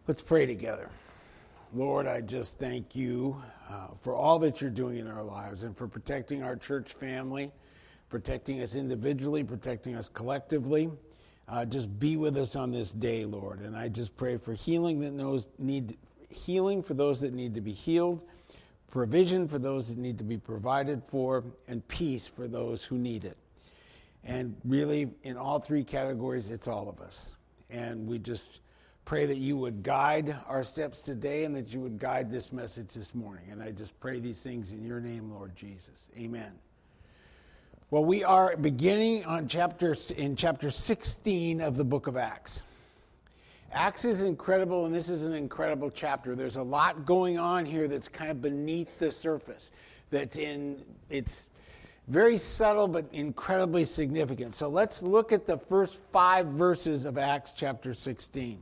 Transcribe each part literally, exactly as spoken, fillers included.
Let's pray together. Lord, I just thank you uh, for all that you're doing in our lives and for protecting our church family, protecting us individually, protecting us collectively. Uh, just be with us on this day, Lord. And I just pray for healing that knows need healing for those that need to be healed, provision for those that need to be provided for, and peace for those who need it. And really, in all three categories, it's all of us. And we just pray that you would guide our steps today and that you would guide this message this morning. And I just pray these things in your name, Lord Jesus. Amen. Well, we are beginning on chapter in chapter sixteen of the book of Acts. Acts is incredible, and this is an incredible chapter. There's a lot going on here that's kind of beneath the surface. That's in it's very subtle but incredibly significant. So let's look at the first five verses of Acts chapter sixteen.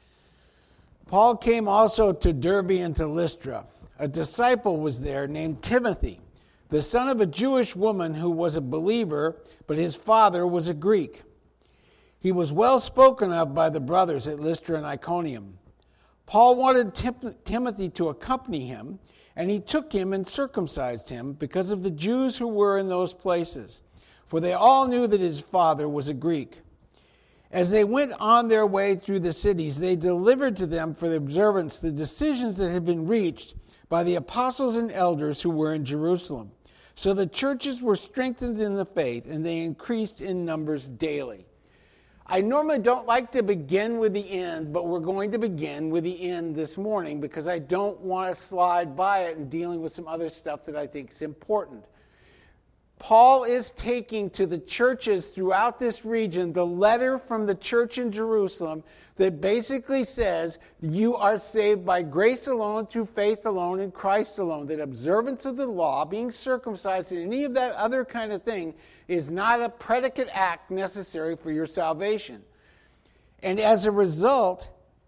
Paul came also to Derbe and to Lystra. A disciple was there named Timothy, the son of a Jewish woman who was a believer, but his father was a Greek. He was well spoken of by the brothers at Lystra and Iconium. Paul wanted Tim- Timothy to accompany him, and he took him and circumcised him because of the Jews who were in those places, for they all knew that his father was a Greek. As they went on their way through the cities, they delivered to them for the observance the decisions that had been reached by the apostles and elders who were in Jerusalem. So the churches were strengthened in the faith, and they increased in numbers daily. I normally don't like to begin with the end, but we're going to begin with the end this morning because I don't want to slide by it and dealing with some other stuff that I think is important. Paul is taking to the churches throughout this region the letter from the church in Jerusalem that basically says you are saved by grace alone, through faith alone, in Christ alone. That observance of the law, being circumcised, and any of that other kind of thing is not a predicate act necessary for your salvation. And as a result,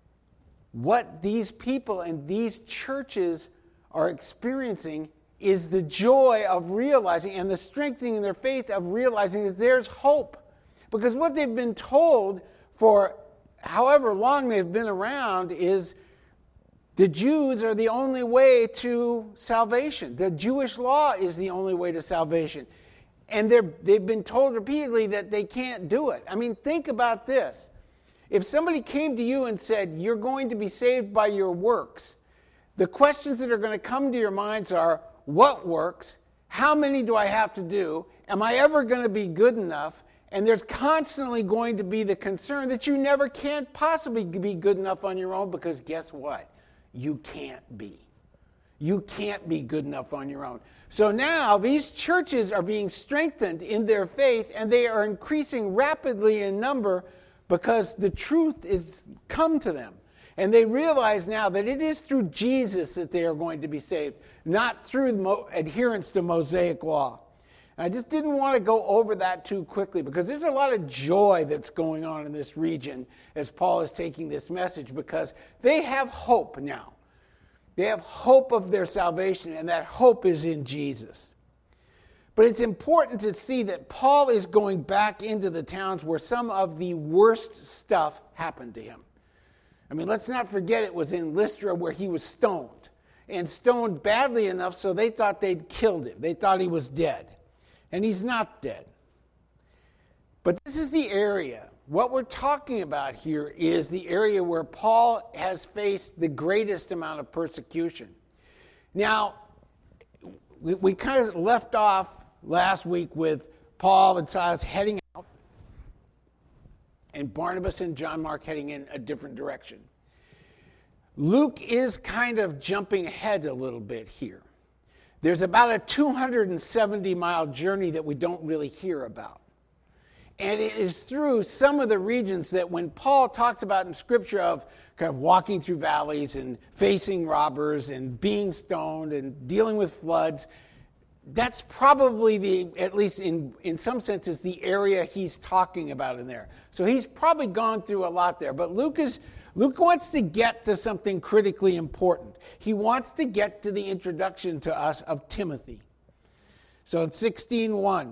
what these people and these churches are experiencing is the joy of realizing and the strengthening in their faith of realizing that there's hope. Because what they've been told for however long they've been around is the Jews are the only way to salvation. The Jewish law is the only way to salvation. And they're, they've been told repeatedly that they can't do it. I mean, think about this. If somebody came to you and said, you're going to be saved by your works, the questions that are going to come to your minds are, what works? How many do I have to do? Am I ever going to be good enough? And there's constantly going to be the concern that you never can't possibly be good enough on your own, because guess what? You can't be. You can't be good enough on your own. So now these churches are being strengthened in their faith, and they are increasing rapidly in number because the truth is come to them. And they realize now that it is through Jesus that they are going to be saved, not through mo- adherence to Mosaic law. And I just didn't want to go over that too quickly because there's a lot of joy that's going on in this region as Paul is taking this message, because they have hope now. They have hope of their salvation, and that hope is in Jesus. But it's important to see that Paul is going back into the towns where some of the worst stuff happened to him. I mean, let's not forget it was in Lystra where he was stoned, and stoned badly enough so they thought they'd killed him. They thought he was dead, and he's not dead. But this is the area. What we're talking about here is the area where Paul has faced the greatest amount of persecution. Now, we, we kind of left off last week with Paul and Silas heading out, and Barnabas and John Mark heading in a different direction. Luke is kind of jumping ahead a little bit here. There's about a two hundred seventy mile journey that we don't really hear about. And it is through some of the regions that when Paul talks about in Scripture of kind of walking through valleys and facing robbers and being stoned and dealing with floods, that's probably the, at least in, in some senses, the area he's talking about in there. So he's probably gone through a lot there. But Luke is Luke wants to get to something critically important. He wants to get to the introduction to us of Timothy. So in sixteen one,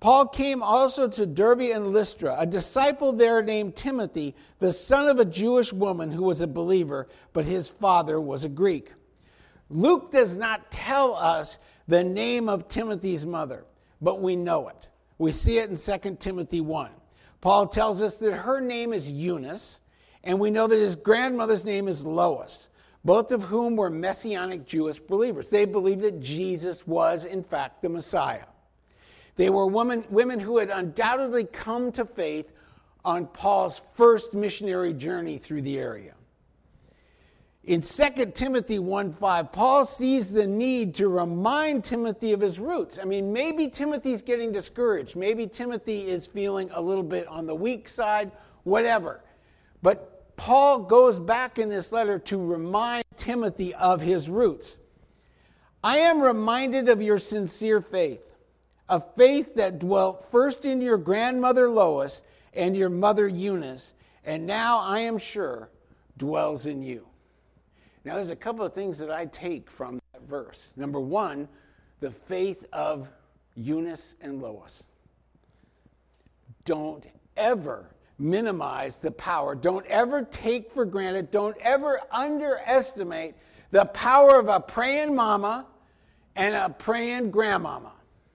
Paul came also to Derbe and Lystra, a disciple there named Timothy, the son of a Jewish woman who was a believer, but his father was a Greek. Luke does not tell us the name of Timothy's mother, but we know it. We see it in Second Timothy one. Paul tells us that her name is Eunice, and we know that his grandmother's name is Lois, both of whom were Messianic Jewish believers. They believed that Jesus was, in fact, the Messiah. They were women, women who had undoubtedly come to faith on Paul's first missionary journey through the area. In Second Timothy one five, Paul sees the need to remind Timothy of his roots. I mean, maybe Timothy's getting discouraged. Maybe Timothy is feeling a little bit on the weak side, whatever. But Paul goes back in this letter to remind Timothy of his roots. I am reminded of your sincere faith, a faith that dwelt first in your grandmother Lois and your mother Eunice, and now I am sure dwells in you. Now there's a couple of things that I take from that verse. Number one, the faith of Eunice and Lois. Don't ever minimize the power. Don't ever take for granted, don't ever underestimate the power of a praying mama and a praying grandmama.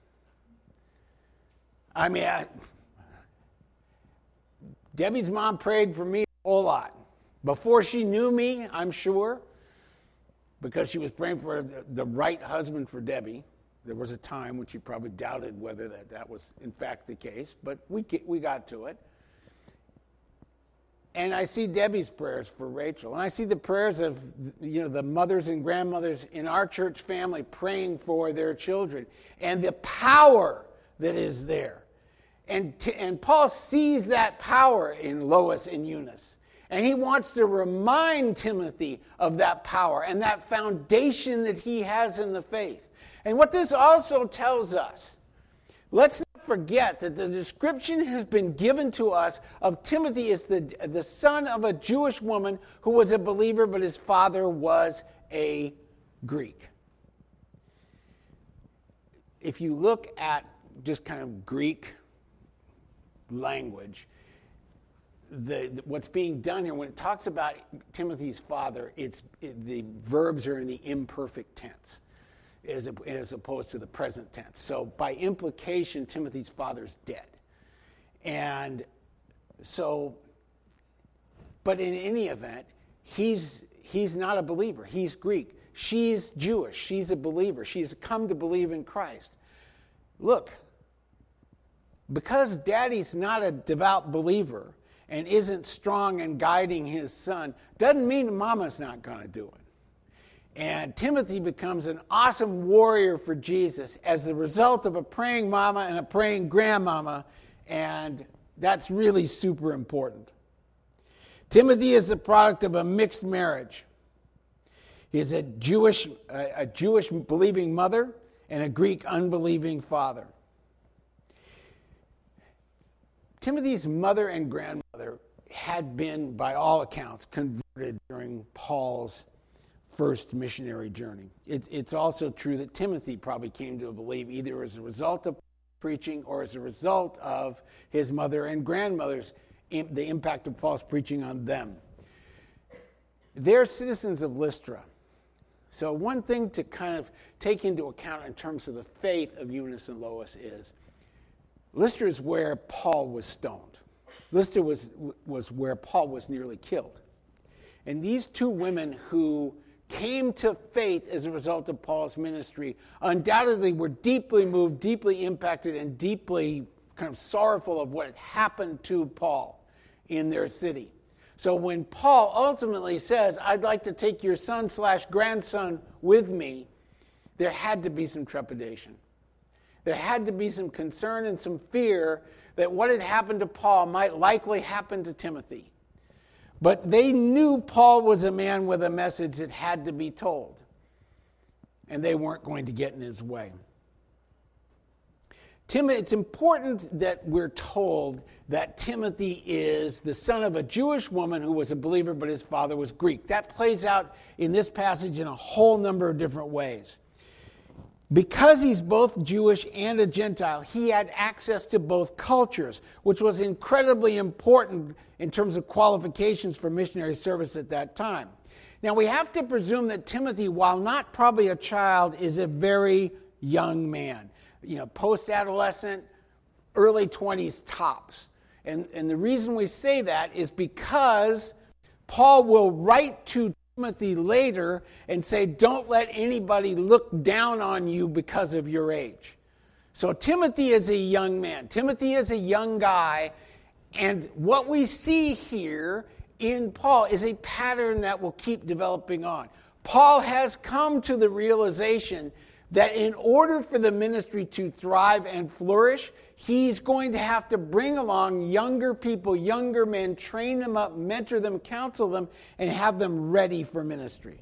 I mean, I, Debbie's mom prayed for me a whole lot. Before she knew me, I'm sure, because she was praying for the right husband for Debbie. There was a time when she probably doubted whether that, that was in fact the case, but we we got to it. And I see Debbie's prayers for Rachel, and I see the prayers of, you know, the mothers and grandmothers in our church family praying for their children, and the power that is there. And, t- and Paul sees that power in Lois and Eunice. And he wants to remind Timothy of that power and that foundation that he has in the faith. And what this also tells us, let's not forget that the description has been given to us of Timothy as the, the son of a Jewish woman who was a believer, but his father was a Greek. If you look at just kind of Greek language, the, the what's being done here, when it talks about Timothy's father, it's it, the verbs are in the imperfect tense as, as opposed to the present tense. So by implication, Timothy's father's dead. And so, but in any event, he's he's not a believer. He's Greek. She's Jewish. She's a believer. She's come to believe in Christ. Look, because daddy's not a devout believer and isn't strong in guiding his son, doesn't mean mama's not going to do it. And Timothy becomes an awesome warrior for Jesus as the result of a praying mama and a praying grandmama, and that's really super important. Timothy is the product of a mixed marriage. He's a Jewish, a, a Jewish believing mother and a Greek unbelieving father. Timothy's mother and grandmother had been, by all accounts, converted during Paul's first missionary journey. It, it's also true that Timothy probably came to believe either as a result of preaching or as a result of his mother and grandmother's, the impact of Paul's preaching on them. They're citizens of Lystra. So one thing to kind of take into account in terms of the faith of Eunice and Lois is Lystra is where Paul was stoned. Lystra was, was where Paul was nearly killed. And these two women who came to faith as a result of Paul's ministry undoubtedly were deeply moved, deeply impacted, and deeply kind of sorrowful of what had happened to Paul in their city. So when Paul ultimately says, I'd like to take your son slash grandson with me, there had to be some trepidation. There had to be some concern and some fear that what had happened to Paul might likely happen to Timothy. But they knew Paul was a man with a message that had to be told, and they weren't going to get in his way. Tim, it's important that we're told that Timothy is the son of a Jewish woman who was a believer, but his father was Greek. That plays out in this passage in a whole number of different ways. Because he's both Jewish and a Gentile, he had access to both cultures, which was incredibly important in terms of qualifications for missionary service at that time. Now, we have to presume that Timothy, while not probably a child, is a very young man. You know, post-adolescent, early twenties tops. And, and the reason we say that is because Paul will write to Timothy later and say, don't let anybody look down on you because of your age. So Timothy is a young man. Timothy is a young guy. And what we see here in Paul is a pattern that will keep developing on. Paul has come to the realization that in order for the ministry to thrive and flourish, he's going to have to bring along younger people, younger men, train them up, mentor them, counsel them, and have them ready for ministry.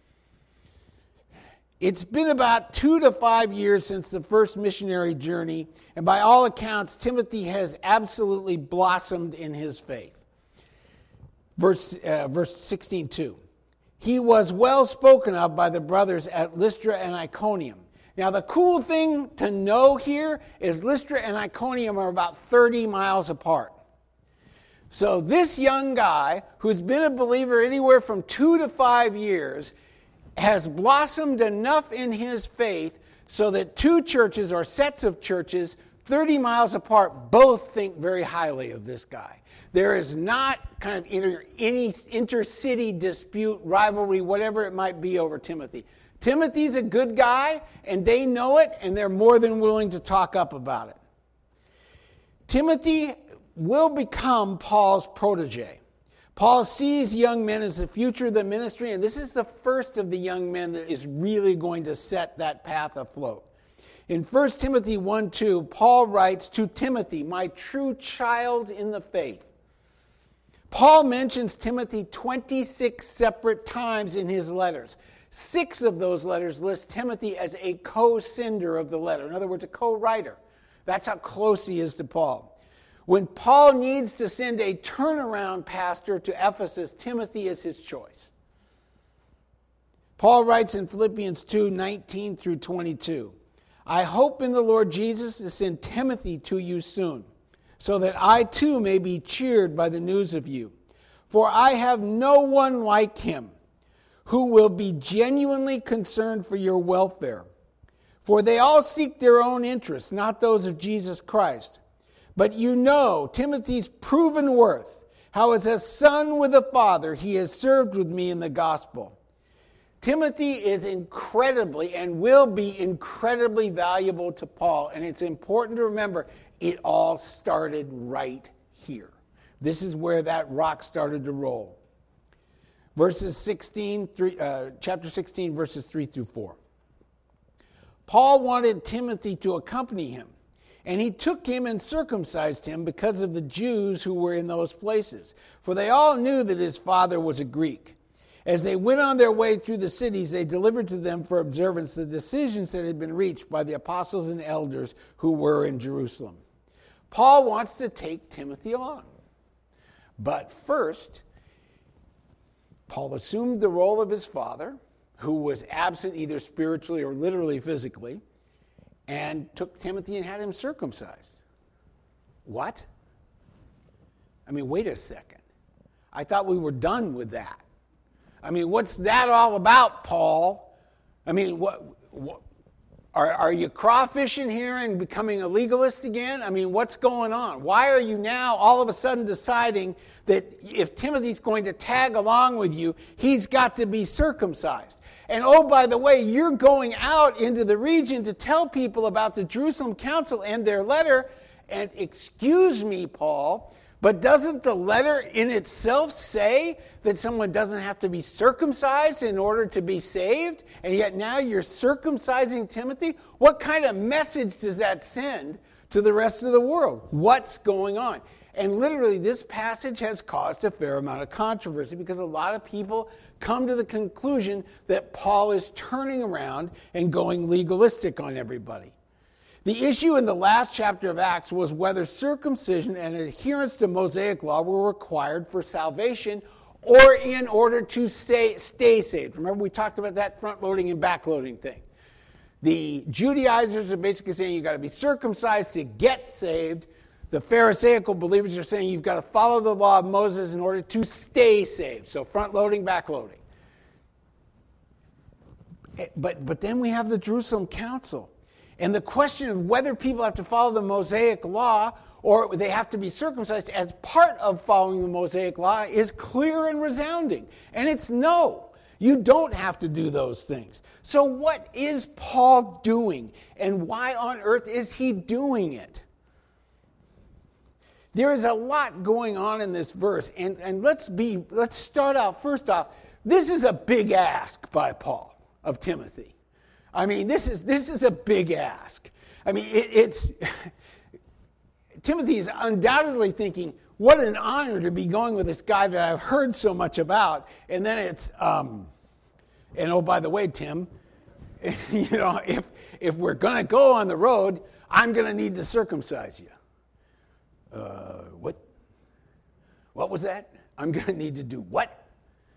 It's been about two to five years since the first missionary journey, and by all accounts, Timothy has absolutely blossomed in his faith. Verse, uh, verse sixteen two. He was well spoken of by the brothers at Lystra and Iconium. Now, the cool thing to know here is Lystra and Iconium are about thirty miles apart. So this young guy, who's been a believer anywhere from two to five years, has blossomed enough in his faith so that two churches or sets of churches thirty miles apart both think very highly of this guy. There is not kind of inter, any intercity dispute, rivalry, whatever it might be over Timothy. Timothy's a good guy, and they know it, and they're more than willing to talk up about it. Timothy will become Paul's protege. Paul sees young men as the future of the ministry, and this is the first of the young men that is really going to set that path afloat. In First Timothy one two, Paul writes, to Timothy, my true child in the faith. Paul mentions Timothy twenty-six separate times in his letters. Six of those letters list Timothy as a co-sender of the letter. In other words, a co-writer. That's how close he is to Paul. When Paul needs to send a turnaround pastor to Ephesus, Timothy is his choice. Paul writes in Philippians two nineteen through twenty-two, I hope in the Lord Jesus to send Timothy to you soon, so that I too may be cheered by the news of you. For I have no one like him who will be genuinely concerned for your welfare. For they all seek their own interests, not those of Jesus Christ. But you know Timothy's proven worth, how as a son with a father he has served with me in the gospel. Timothy is incredibly and will be incredibly valuable to Paul. And it's important to remember, it all started right here. This is where that rock started to roll. Verses sixteen, three, uh, chapter sixteen, verses three through four. Paul wanted Timothy to accompany him, and he took him and circumcised him because of the Jews who were in those places. For they all knew that his father was a Greek. As they went on their way through the cities, they delivered to them for observance the decisions that had been reached by the apostles and elders who were in Jerusalem. Paul wants to take Timothy along. But first, Paul assumed the role of his father, who was absent either spiritually or literally physically, and took Timothy and had him circumcised. What? I mean, wait a second. I thought we were done with that. I mean, what's that all about, Paul? I mean, what, what are, are you crawfishing here and becoming a legalist again? I mean, what's going on? Why are you now all of a sudden deciding that if Timothy's going to tag along with you, he's got to be circumcised? And oh, by the way, you're going out into the region to tell people about the Jerusalem Council and their letter. And excuse me, Paul, but doesn't the letter in itself say that someone doesn't have to be circumcised in order to be saved? And yet now you're circumcising Timothy? What kind of message does that send to the rest of the world? What's going on? And literally, this passage has caused a fair amount of controversy because a lot of people come to the conclusion that Paul is turning around and going legalistic on everybody. The issue in the last chapter of Acts was whether circumcision and adherence to Mosaic law were required for salvation or in order to stay, stay saved. Remember, we talked about that front-loading and back-loading thing. The Judaizers are basically saying you've got to be circumcised to get saved. The Pharisaical believers are saying you've got to follow the law of Moses in order to stay saved. So front-loading, back-loading. But, but then we have the Jerusalem Council. And the question of whether people have to follow the Mosaic law or they have to be circumcised as part of following the Mosaic law is clear and resounding. And it's no. You don't have to do those things. So what is Paul doing? And why on earth is he doing it? There is a lot going on in this verse. And, and let's be let's start out first off. This is a big ask by Paul of Timothy. I mean, this is this is a big ask. I mean, it, it's Timothy is undoubtedly thinking, what an honor to be going with this guy that I've heard so much about. And then it's, um, and oh, by the way, Tim, you know, if if we're going to go on the road, I'm going to need to circumcise you. Uh, what? What was that? I'm going to need to do what?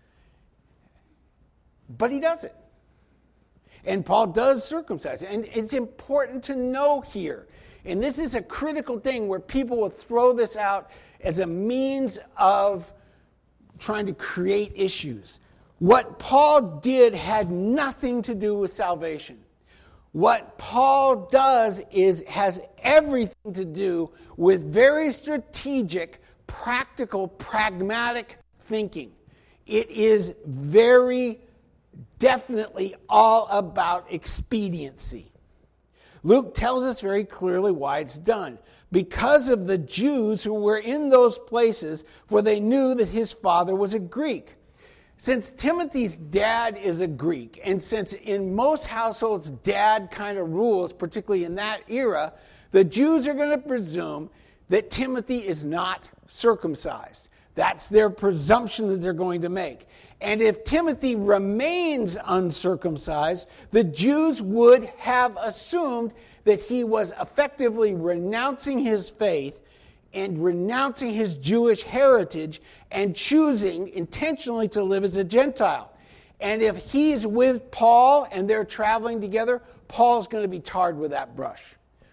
But he does it. And Paul does circumcise. And it's important to know here, and this is a critical thing where people will throw this out as a means of trying to create issues. What Paul did had nothing to do with salvation. What Paul does is has everything to do with very strategic, practical, pragmatic thinking. It is very definitely all about expediency. Luke tells us very clearly why it's done. Because of the Jews who were in those places, for they knew that his father was a Greek. Since Timothy's dad is a Greek, and since in most households dad kind of rules, particularly in that era, the Jews are going to presume that Timothy is not circumcised. That's their presumption that they're going to make. And if Timothy remains uncircumcised, the Jews would have assumed that he was effectively renouncing his faith and renouncing his Jewish heritage and choosing intentionally to live as a Gentile. And if he's with Paul and they're traveling together, Paul's going to be tarred with that brush.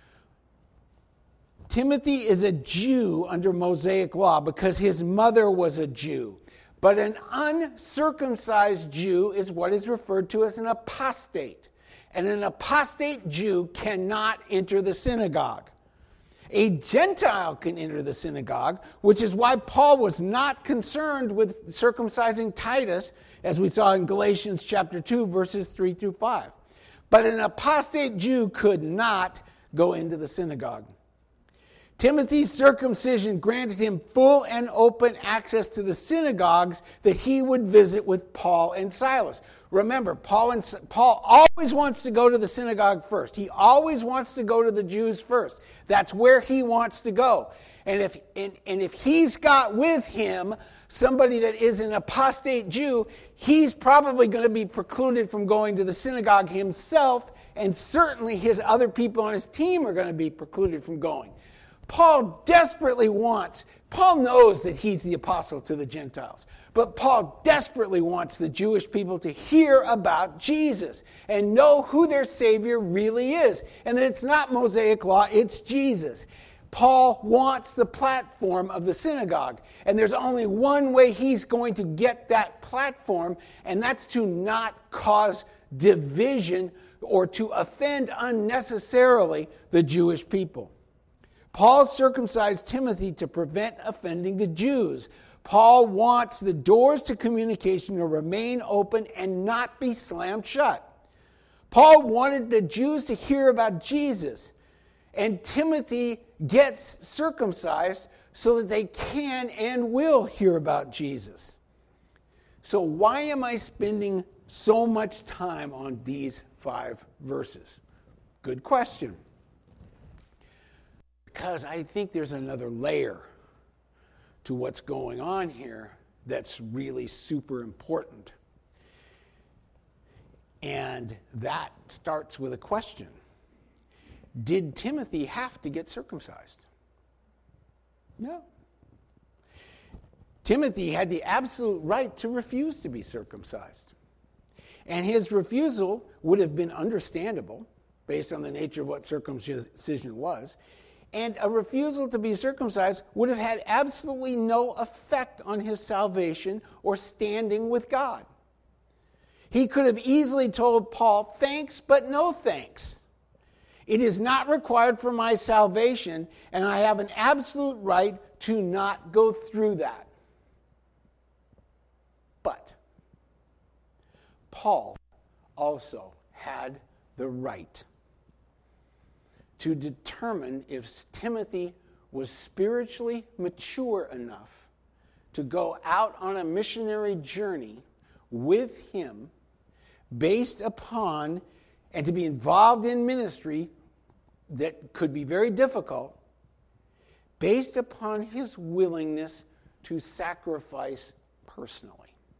Timothy is a Jew under Mosaic law because his mother was a Jew. But an uncircumcised Jew is what is referred to as an apostate. And an apostate Jew cannot enter the synagogue. A Gentile can enter the synagogue, which is why Paul was not concerned with circumcising Titus, as we saw in Galatians chapter two, verses three through five. But an apostate Jew could not go into the synagogue. Timothy's circumcision granted him full and open access to the synagogues that he would visit with Paul and Silas. Remember, Paul and Paul always wants to go to the synagogue first. He always wants to go to the Jews first. That's where he wants to go. And if and, and if he's got with him somebody that is an apostate Jew, he's probably going to be precluded from going to the synagogue himself, and certainly his other people on his team are going to be precluded from going. Paul desperately wants, Paul knows that he's the apostle to the Gentiles, but Paul desperately wants the Jewish people to hear about Jesus and know who their Savior really is, and that it's not Mosaic law, it's Jesus. Paul wants the platform of the synagogue, and there's only one way he's going to get that platform, and that's to not cause division or to offend unnecessarily the Jewish people. Paul circumcised Timothy to prevent offending the Jews. Paul wants the doors to communication to remain open and not be slammed shut. Paul wanted the Jews to hear about Jesus, and Timothy gets circumcised so that they can and will hear about Jesus. So why am I spending so much time on these five verses? Good question. Because I think there's another layer to what's going on here that's really super important. And that starts with a question. Did Timothy have to get circumcised? No. Timothy had the absolute right to refuse to be circumcised. And his refusal would have been understandable. based on the nature of what circumcision was. And a refusal to be circumcised would have had absolutely no effect on his salvation or standing with God. He could have easily told Paul, thanks, but no thanks. It is not required for my salvation, and I have an absolute right to not go through that. But Paul also had the right to determine if Timothy was spiritually mature enough to go out on a missionary journey with him based upon and to be involved in ministry that could be very difficult based upon his willingness to sacrifice personally.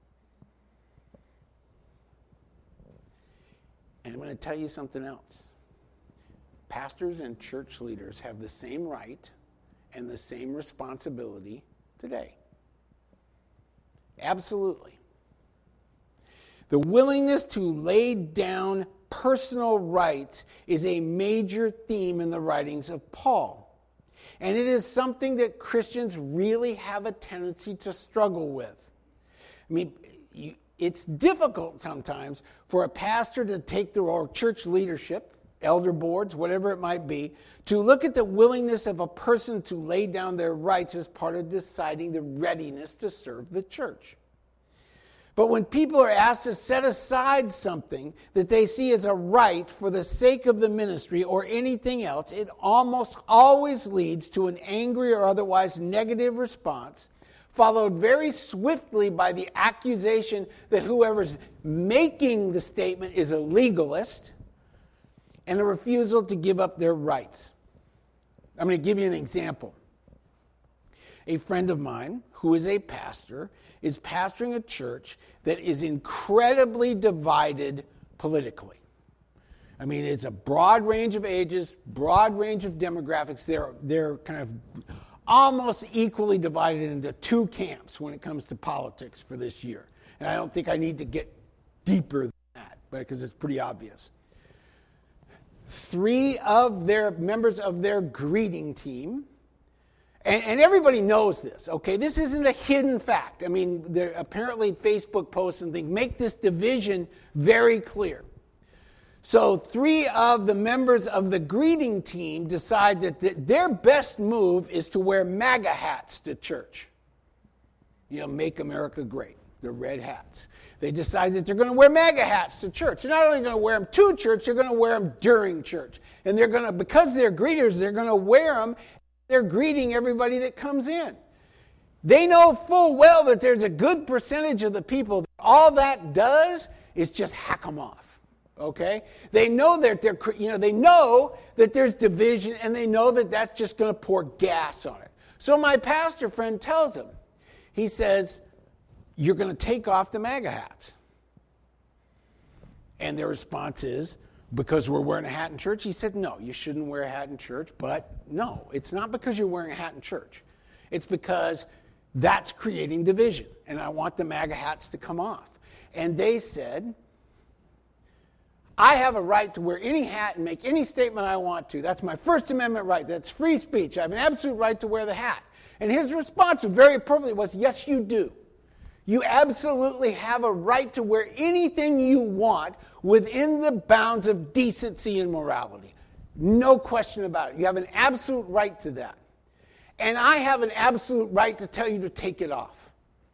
And I'm going to tell you something else. Pastors and church leaders have the same right and the same responsibility today. Absolutely. The willingness to lay down personal rights is a major theme in the writings of Paul. And it is something that Christians really have a tendency to struggle with. I mean, you, it's difficult sometimes for a pastor to take the or church leadership, elder boards, whatever it might be, to look at the willingness of a person to lay down their rights as part of deciding the readiness to serve the church. But when people are asked to set aside something that they see as a right for the sake of the ministry or anything else, it almost always leads to an angry or otherwise negative response, followed very swiftly by the accusation that whoever's making the statement is a legalist, and a refusal to give up their rights. I'm going to give you an example. A friend of mine, who is a pastor, is pastoring a church that is incredibly divided politically. I mean, it's a broad range of ages, broad range of demographics. They're, they're kind of almost equally divided into two camps when it comes to politics for this year. And I don't think I need to get deeper than that, because it's pretty obvious. Three of their members of their greeting team, and, and everybody knows this, okay? This isn't a hidden fact. I mean, there apparently Facebook posts and things make this division very clear. So three of the members of the greeting team decide that the, their best move is to wear MAGA hats to church. You know, Make America Great, the red hats. They decide that they're going to wear MAGA hats to church. They're not only going to wear them to church, they're going to wear them during church. And they're going to, because they're greeters, they're going to wear them. They're greeting everybody that comes in. They know full well that there's a good percentage of the people that all that does is just hack them off. Okay? They know that they're, you know, they know that there's division, and they know that that's just going to pour gas on it. So my pastor friend tells him, he says, you're going to take off the MAGA hats. And their response is, because we're wearing a hat in church? He said, no, you shouldn't wear a hat in church. But no, it's not because you're wearing a hat in church. It's because that's creating division. And I want the MAGA hats to come off. And they said, I have a right to wear any hat and make any statement I want to. That's my First Amendment right. That's free speech. I have an absolute right to wear the hat. And his response, very appropriately, was, yes, you do. You absolutely have a right to wear anything you want within the bounds of decency and morality. No question about it. You have an absolute right to that. And I have an absolute right to tell you to take it off.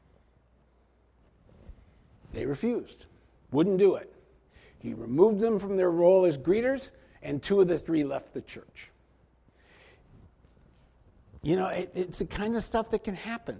They refused. Wouldn't do it. He removed them from their role as greeters, and two of the three left the church. You know, it, it's the kind of stuff that can happen.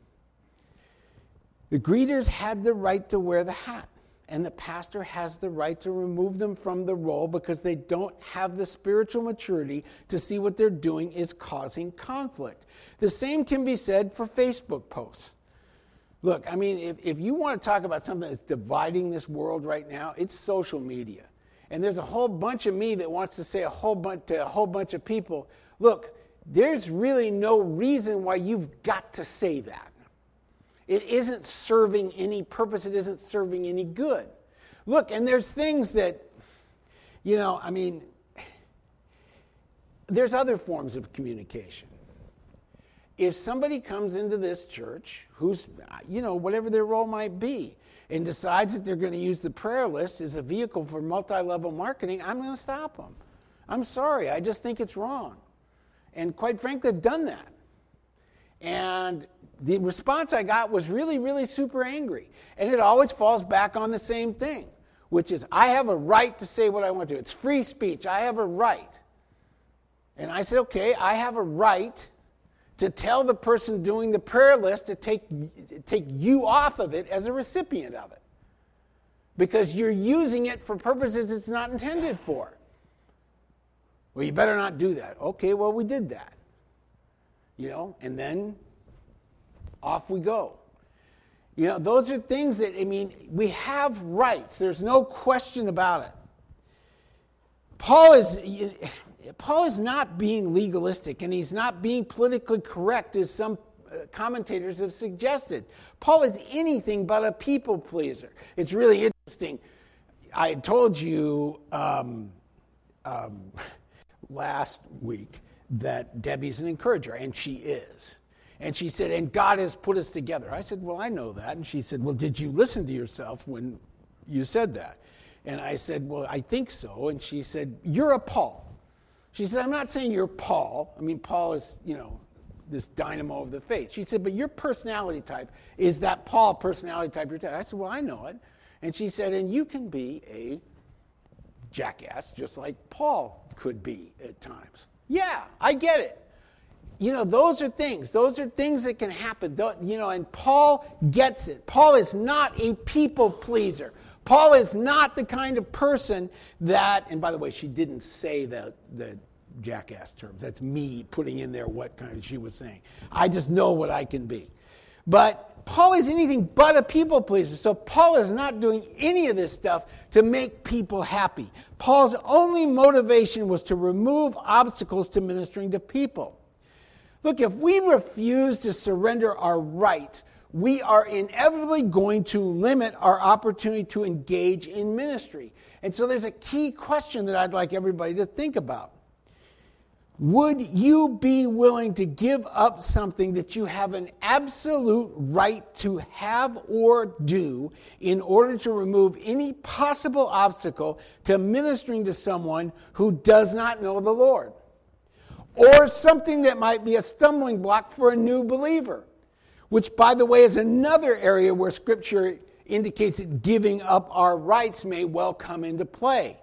The greeters had the right to wear the hat, and the pastor has the right to remove them from the role because they don't have the spiritual maturity to see what they're doing is causing conflict. The same can be said for Facebook posts. Look, I mean, if, if you want to talk about something that's dividing this world right now, it's social media. And there's a whole bunch of me that wants to say a whole bunch to a whole bunch of people, look, there's really no reason why you've got to say that. It isn't serving any purpose. It isn't serving any good. Look, and there's things that, you know, I mean, there's other forms of communication. If somebody comes into this church who's, you know, whatever their role might be, and decides that they're going to use the prayer list as a vehicle for multi-level marketing, I'm going to stop them. I'm sorry. I just think it's wrong. And quite frankly, I've done that. And the response I got was really, really super angry. And it always falls back on the same thing, which is I have a right to say what I want to. It's free speech. I have a right. And I said, okay, I have a right to tell the person doing the prayer list to take, take you off of it as a recipient of it. Because you're using it for purposes it's not intended for. Well, you better not do that. Okay, well, we did that. You know, and then off we go. You know, those are things that, I mean, we have rights. There's no question about it. Paul is... Paul is not being legalistic, and he's not being politically correct, as some uh, commentators have suggested. Paul is anything but a people pleaser. It's really interesting. I had told you um, um, last week that Debbie's an encourager, and she is. And she said, and God has put us together. I said, well, I know that. And she said, well, did you listen to yourself when you said that? And I said, well, I think so. And she said, you're a Paul. She said, I'm not saying you're Paul. I mean, Paul is, you know, this dynamo of the faith. She said, but your personality type is that Paul personality type you're telling. I said, well, I know it. And she said, and you can be a jackass just like Paul could be at times. Yeah, I get it. You know, those are things. Those are things that can happen. You know, and Paul gets it. Paul is not a people pleaser. Paul is not the kind of person that, and by the way, she didn't say the, the jackass terms. That's me putting in there what kind of she was saying. I just know what I can be. But Paul is anything but a people pleaser. So Paul is not doing any of this stuff to make people happy. Paul's only motivation was to remove obstacles to ministering to people. Look, if we refuse to surrender our rights, we are inevitably going to limit our opportunity to engage in ministry. And so there's a key question that I'd like everybody to think about. Would you be willing to give up something that you have an absolute right to have or do in order to remove any possible obstacle to ministering to someone who does not know the Lord? Or something that might be a stumbling block for a new believer? Which, by the way, is another area where Scripture indicates that giving up our rights may well come into play.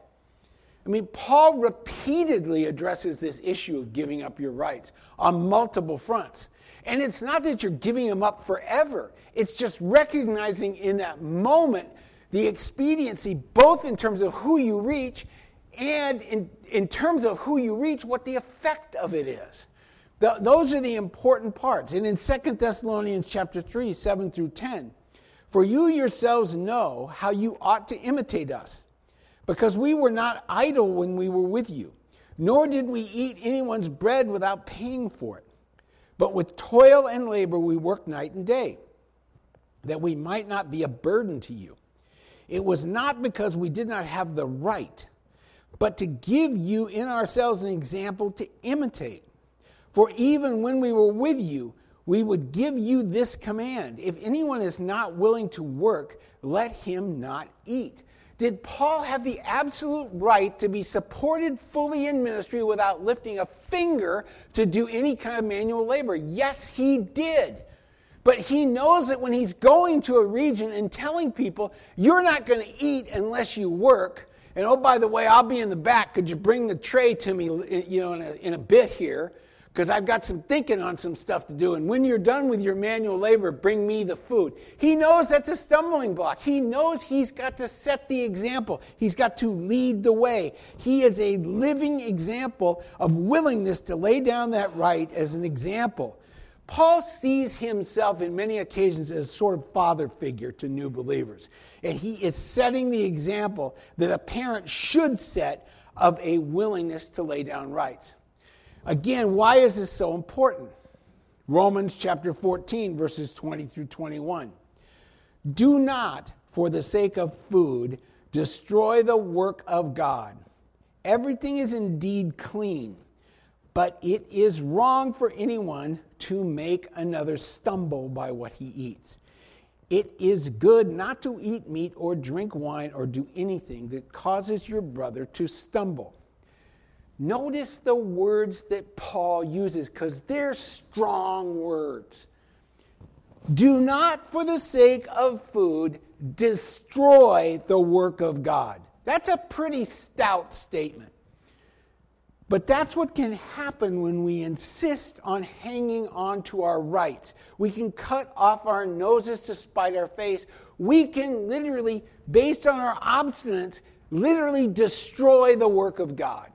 I mean, Paul repeatedly addresses this issue of giving up your rights on multiple fronts. And it's not that you're giving them up forever. It's just recognizing in that moment the expediency, both in terms of who you reach and in, in terms of who you reach, what the effect of it is. The, those are the important parts. And in Second Thessalonians chapter three, seven through ten, for you yourselves know how you ought to imitate us, because we were not idle when we were with you, nor did we eat anyone's bread without paying for it. But with toil and labor we worked night and day, that we might not be a burden to you. It was not because we did not have the right, but to give you in ourselves an example to imitate. For even when we were with you, we would give you this command: if anyone is not willing to work, let him not eat. Did Paul have the absolute right to be supported fully in ministry without lifting a finger to do any kind of manual labor? Yes, he did. But he knows that when he's going to a region and telling people, you're not going to eat unless you work, and oh, by the way, I'll be in the back. Could you bring the tray to me, you know, in a, in a bit here? Because I've got some thinking on some stuff to do. And when you're done with your manual labor, bring me the food. He knows that's a stumbling block. He knows he's got to set the example. He's got to lead the way. He is a living example of willingness to lay down that right as an example. Paul sees himself in many occasions as sort of father figure to new believers. And he is setting the example that a parent should set of a willingness to lay down rights. Again, why is this so important? Romans chapter fourteen, verses twenty through twenty-one. Do not, for the sake of food, destroy the work of God. Everything is indeed clean, but it is wrong for anyone to make another stumble by what he eats. It is good not to eat meat or drink wine or do anything that causes your brother to stumble. Notice the words that Paul uses, because they're strong words. Do not, for the sake of food, destroy the work of God. That's a pretty stout statement. But that's what can happen when we insist on hanging on to our rights. We can cut off our noses to spite our face. We can literally, based on our obstinance, literally destroy the work of God.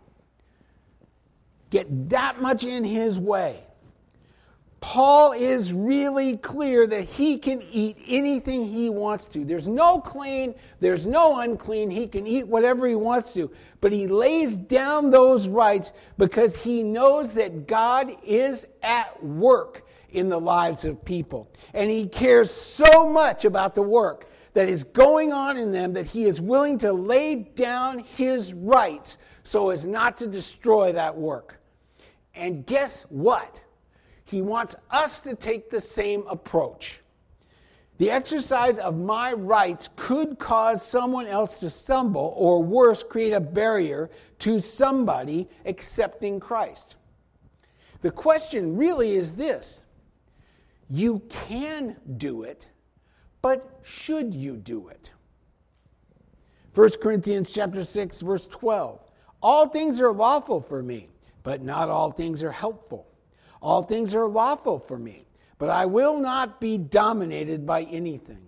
Get that much in his way. Paul is really clear that he can eat anything he wants to. There's no clean, there's no unclean. He can eat whatever he wants to. But he lays down those rights because he knows that God is at work in the lives of people. And he cares so much about the work that is going on in them that he is willing to lay down his rights so as not to destroy that work. And guess what? He wants us to take the same approach. The exercise of my rights could cause someone else to stumble, or worse, create a barrier to somebody accepting Christ. The question really is this: you can do it, but should you do it? First Corinthians chapter six, verse twelve. All things are lawful for me, but not all things are helpful. All things are lawful for me, but I will not be dominated by anything.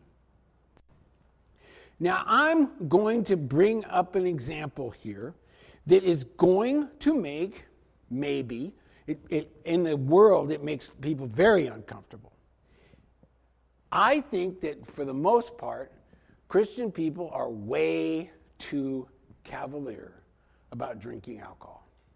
Now, I'm going to bring up an example here that is going to make, maybe, it, it, in the world, it makes people very uncomfortable. I think that for the most part, Christian people are way too cavalier about drinking alcohol.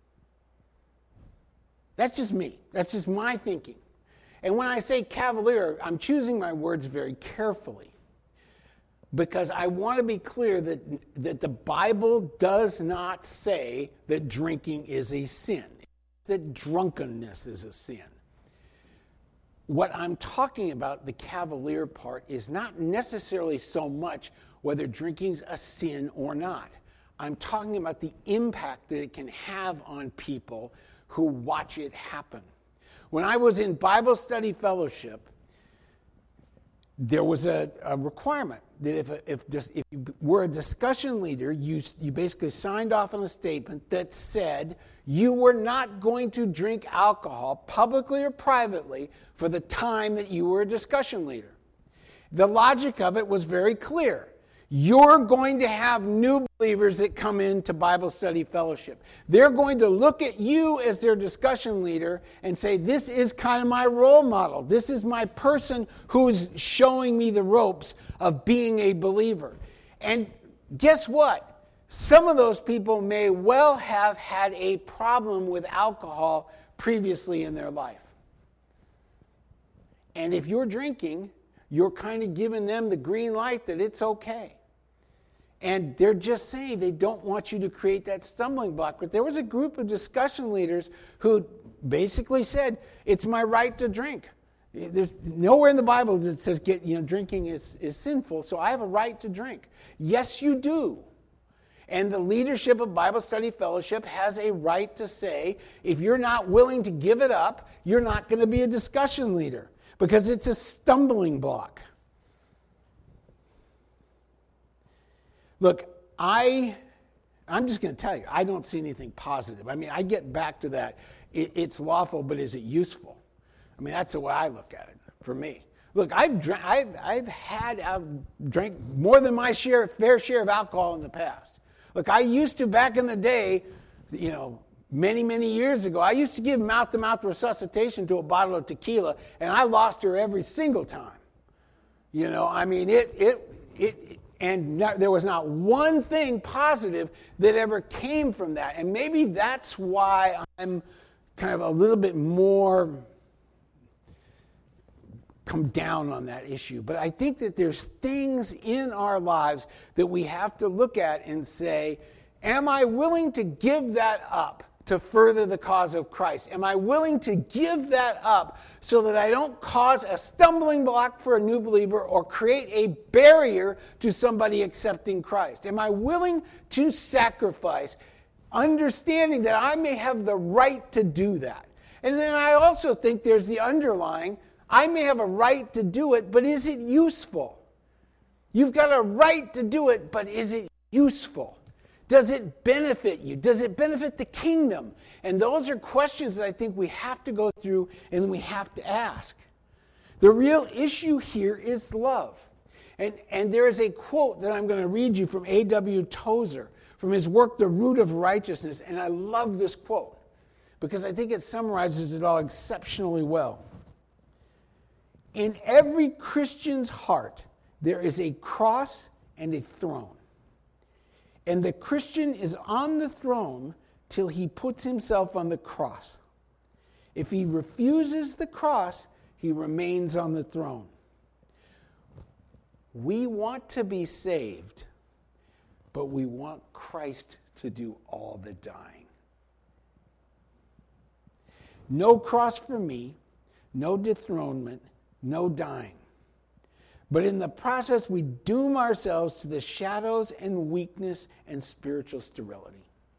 That's just me. That's just my thinking. And when I say cavalier, I'm choosing my words very carefully, because I want to be clear that, that the Bible does not say that drinking is a sin, that drunkenness is a sin. What I'm talking about, the cavalier part, is not necessarily so much whether drinking's a sin or not. I'm talking about the impact that it can have on people who watch it happen. When I was in Bible study fellowship, there was a, a requirement that if, a, if, just, if you were a discussion leader, you, you basically signed off on a statement that said you were not going to drink alcohol publicly or privately for the time that you were a discussion leader. The logic of it was very clear. You're going to have new believers that come into Bible study fellowship. They're going to look at you as their discussion leader and say, this is kind of my role model. This is my person who's showing me the ropes of being a believer. And guess what? Some of those people may well have had a problem with alcohol previously in their life. And if you're drinking, you're kind of giving them the green light that it's okay. And they're just saying they don't want you to create that stumbling block. But there was a group of discussion leaders who basically said, it's my right to drink. There's nowhere in the Bible that says get, you know, drinking is, is sinful, so I have a right to drink. Yes, you do. And the leadership of Bible Study Fellowship has a right to say, if you're not willing to give it up, you're not going to be a discussion leader, because it's a stumbling block. Look, I, I'm just going to tell you, I don't see anything positive. I mean, I get back to that. It, it's lawful, but is it useful? I mean, that's the way I look at it, for me. Look, I've, drank, I've, I've had, I've drank more than my share, fair share of alcohol in the past. Look, I used to, back in the day, you know, many, many years ago, I used to give mouth-to-mouth resuscitation to a bottle of tequila, and I lost her every single time. You know, I mean, it, it, it, and not, there was not one thing positive that ever came from that. And maybe that's why I'm kind of a little bit more come down on that issue. But I think that there's things in our lives that we have to look at and say, am I willing to give that up to further the cause of Christ? Am I willing to give that up so that I don't cause a stumbling block for a new believer or create a barrier to somebody accepting Christ? Am I willing to sacrifice, understanding that I may have the right to do that? And then I also think there's the underlying, I may have a right to do it, but is it useful? You've got a right to do it, but is it useful? Does it benefit you? Does it benefit the kingdom? And those are questions that I think we have to go through and we have to ask. The real issue here is love. And, and there is a quote that I'm going to read you from A W Tozer, from his work, The Root of Righteousness. And I love this quote because I think it summarizes it all exceptionally well. In every Christian's heart, there is a cross and a throne. And the Christian is on the throne till he puts himself on the cross. If he refuses the cross, he remains on the throne. We want to be saved, but we want Christ to do all the dying. No cross for me, no dethronement, no dying. But in the process, we doom ourselves to the shadows and weakness and spiritual sterility.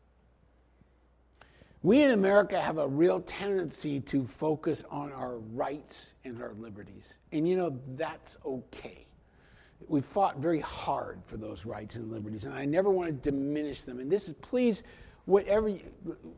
We in America have a real tendency to focus on our rights and our liberties. And you know, that's okay. We fought very hard for those rights and liberties, and I never want to diminish them. And this is, please, whatever you,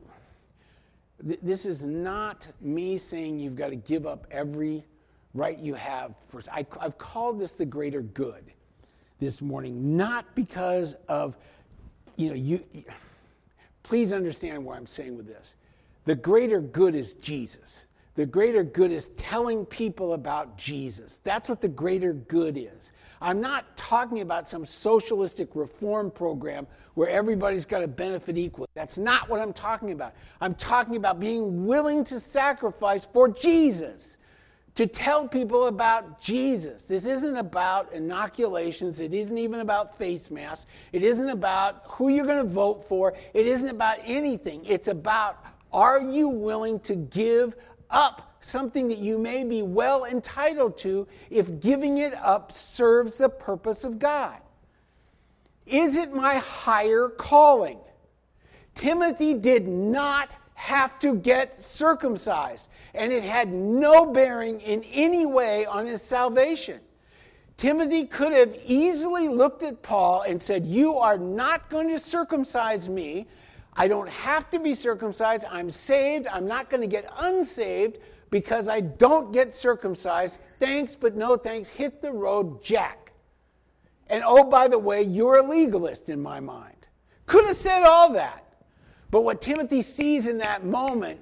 this is not me saying you've got to give up every right you have. For, I, I've called this the greater good this morning, not because of, you know, you, please understand what I'm saying with this. The greater good is Jesus. The greater good is telling people about Jesus. That's what the greater good is. I'm not talking about some socialistic reform program where everybody's got to benefit equally. That's not what I'm talking about. I'm talking about being willing to sacrifice for Jesus, to tell people about Jesus. This isn't about inoculations. It isn't even about face masks. It isn't about who you're going to vote for. It isn't about anything. It's about, are you willing to give up something that you may be well entitled to if giving it up serves the purpose of God? Is it my higher calling? Timothy did not have to get circumcised, and it had no bearing in any way on his salvation. Timothy could have easily looked at Paul and said, you are not going to circumcise me. I don't have to be circumcised. I'm saved. I'm not going to get unsaved because I don't get circumcised. Thanks, but no thanks. Hit the road, Jack. And oh, by the way, you're a legalist in my mind. Could have said all that. But what Timothy sees in that moment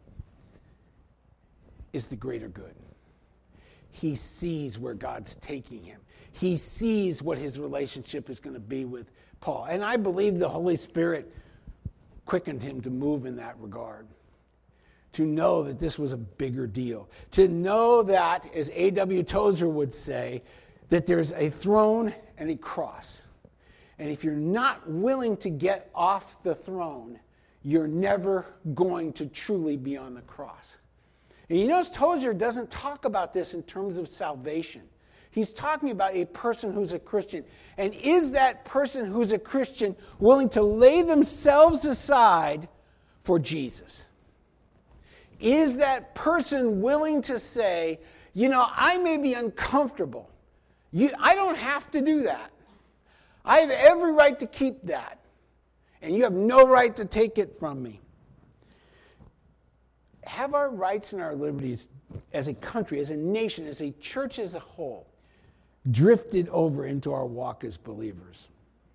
is the greater good. He sees where God's taking him. He sees what his relationship is going to be with Paul. And I believe the Holy Spirit quickened him to move in that regard, to know that this was a bigger deal, to know that, as A W Tozer would say, that there's a throne and a cross. And if you're not willing to get off the throne, you're never going to truly be on the cross. And you notice Tozer doesn't talk about this in terms of salvation. He's talking about a person who's a Christian. And is that person who's a Christian willing to lay themselves aside for Jesus? Is that person willing to say, you know, I may be uncomfortable. You, I don't have to do that. I have every right to keep that. And you have no right to take it from me. Have our rights and our liberties as a country, as a nation, as a church as a whole, drifted over into our walk as believers?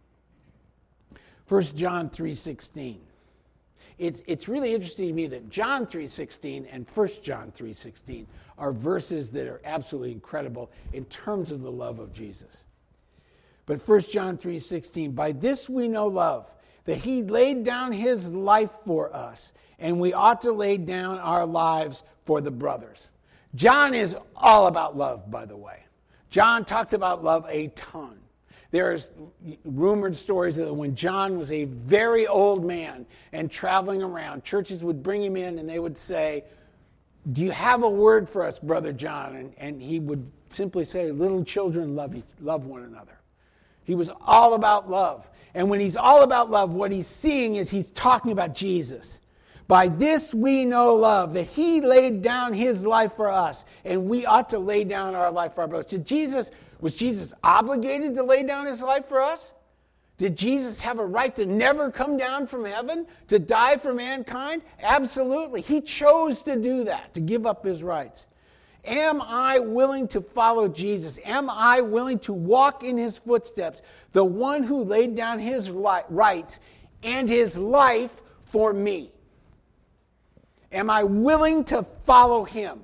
First John three sixteen. It's, it's really interesting to me that John three sixteen and First John three sixteen are verses that are absolutely incredible in terms of the love of Jesus. But First John three sixteen, by this we know love, that he laid down his life for us, and we ought to lay down our lives for the brothers. John is all about love, by the way. John talks about love a ton. There's rumored stories that when John was a very old man and traveling around, churches would bring him in and they would say, do you have a word for us, Brother John? And, and he would simply say, little children love, each, love one another. He was all about love. And when he's all about love, what he's seeing is he's talking about Jesus. By this we know love, that he laid down his life for us, and we ought to lay down our life for our brothers. Did Jesus, was Jesus obligated to lay down his life for us? Did Jesus have a right to never come down from heaven, to die for mankind? Absolutely. He chose to do that, to give up his rights. Am I willing to follow Jesus? Am I willing to walk in his footsteps, the one who laid down his rights and his life for me? Am I willing to follow him?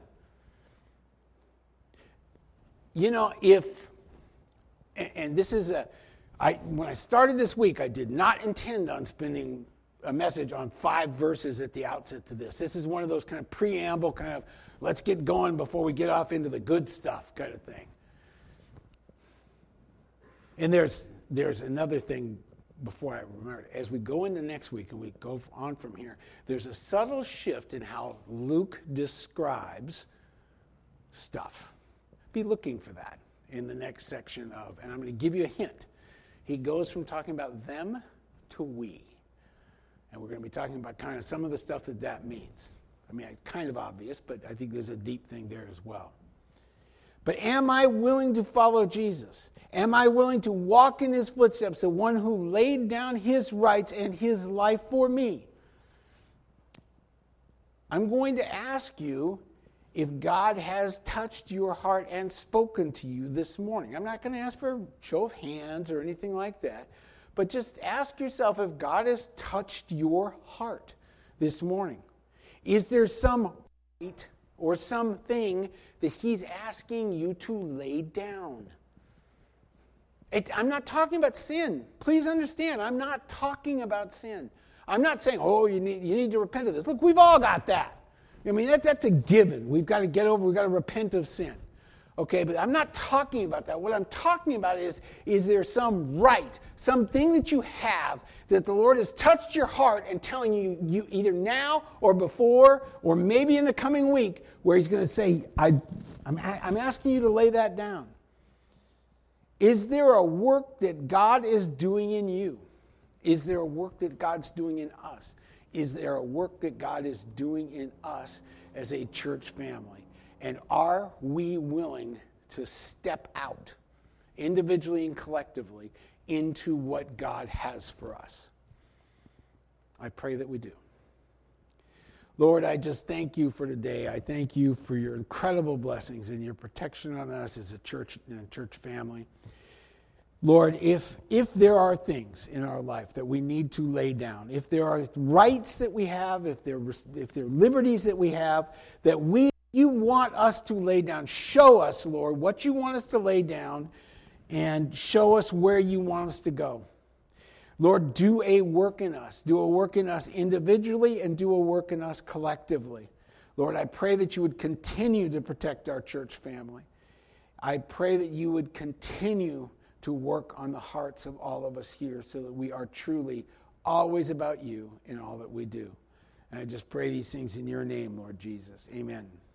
You know, if, and this is a, I when I started this week, I did not intend on spending a message on five verses at the outset to this. This is one of those kind of preamble, kind of, let's get going before we get off into the good stuff kind of thing. And there's there's another thing before I remember it. As we go into next week and we go on from here, there's a subtle shift in how Luke describes stuff. Be looking for that in the next section of, and I'm going to give you a hint. He goes from talking about them to we. And we're going to be talking about kind of some of the stuff that that means. I mean, it's kind of obvious, but I think there's a deep thing there as well. But am I willing to follow Jesus? Am I willing to walk in his footsteps, the one who laid down his rights and his life for me? I'm going to ask you if God has touched your heart and spoken to you this morning. I'm not going to ask for a show of hands or anything like that, but just ask yourself if God has touched your heart this morning. Is there some right or something that he's asking you to lay down? It, I'm not talking about sin. Please understand, I'm not talking about sin. I'm not saying, oh, you need, you need to repent of this. Look, we've all got that. I mean, that, that's a given. We've got to get over, we've got to repent of sin. Okay, but I'm not talking about that. What I'm talking about is, is there some right, something that you have that the Lord has touched your heart and telling you, you either now or before or maybe in the coming week where he's going to say, I, I'm, I'm asking you to lay that down. Is there a work that God is doing in you? Is there a work that God's doing in us? Is there a work that God is doing in us as a church family? And are we willing to step out, individually and collectively, into what God has for us? I pray that we do. Lord, I just thank you for today. I thank you for your incredible blessings and your protection on us as a church and a church family. Lord, if if there are things in our life that we need to lay down, if there are rights that we have, if there if there are liberties that we have, that we you want us to lay down, show us, Lord, what you want us to lay down, and show us where you want us to go. Lord, do a work in us. Do a work in us individually and do a work in us collectively. Lord, I pray that you would continue to protect our church family. I pray that you would continue to work on the hearts of all of us here so that we are truly always about you in all that we do. And I just pray these things in your name, Lord Jesus. Amen.